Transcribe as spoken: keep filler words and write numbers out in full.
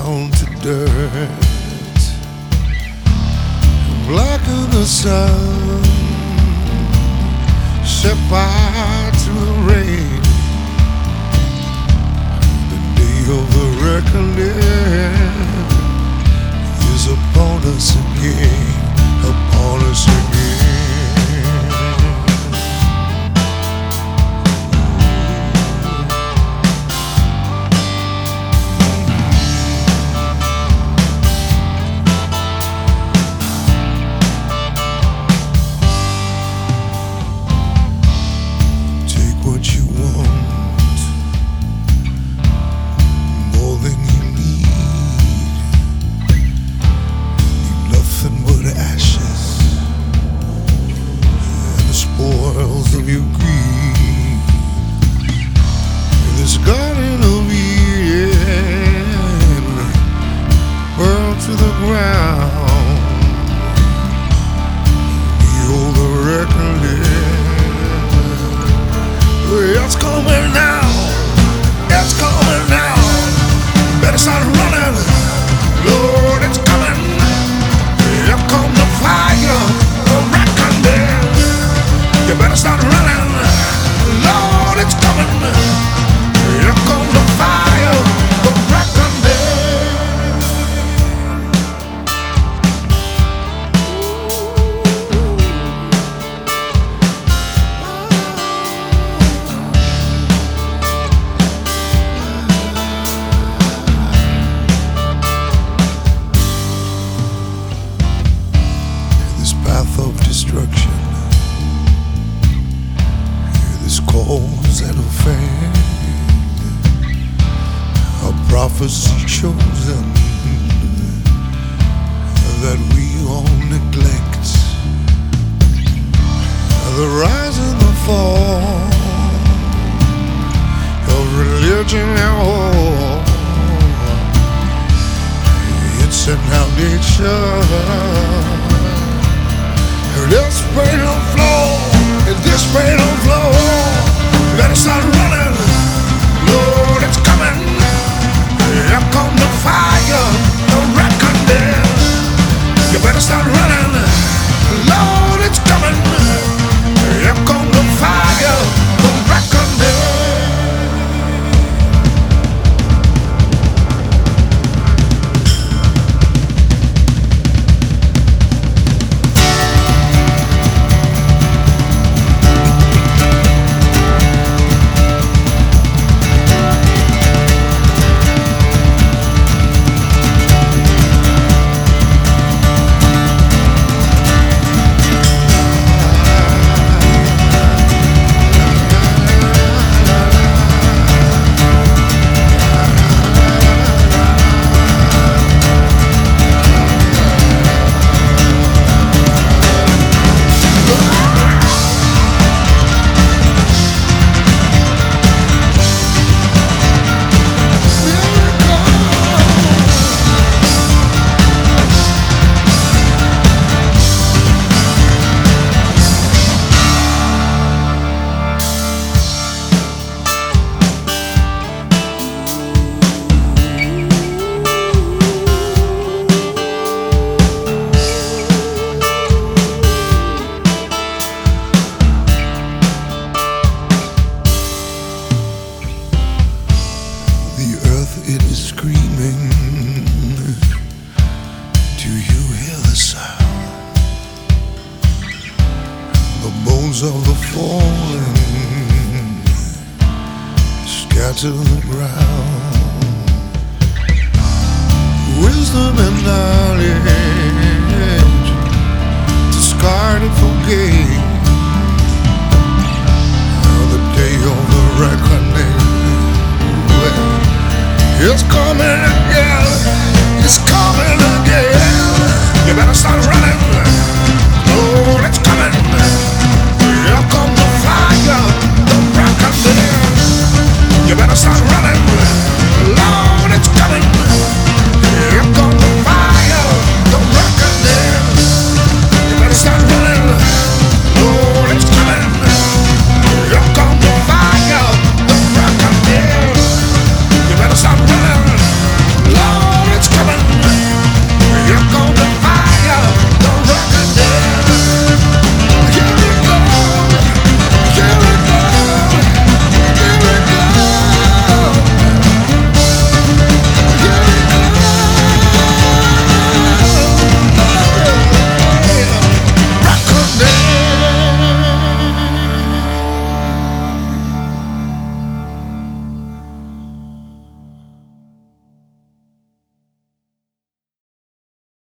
down to dirt, blacken the sun, set fire to the rain. The day of the reckoning is upon us again, upon us again. What you want, more than you need. Leave nothing but ashes and the spoils of your greed. This garden of Eden burned to the ground. Behold the reckoning. It's coming now, it's coming now. Better start running, Lord, it's coming. Here come the fire, the reckoning. You better start running, Lord, it's coming. Here come the fire, the reckoning. Of destruction, this cause and effect, a prophecy chosen that we all neglect. The rise and the fall of religion and war, it's in our nature. This rain will flow, this rain will flow. Let us start running, Lord, it's coming. Here come the fire, the reckoning. You better start running, Lord, it's coming. Here come the fire, the reckoning. It is screaming. Do you hear the sound? The bones of the fallen scatter the ground. Wisdom and knowledge discard and forget. Now the day of the reckoning, it's coming again.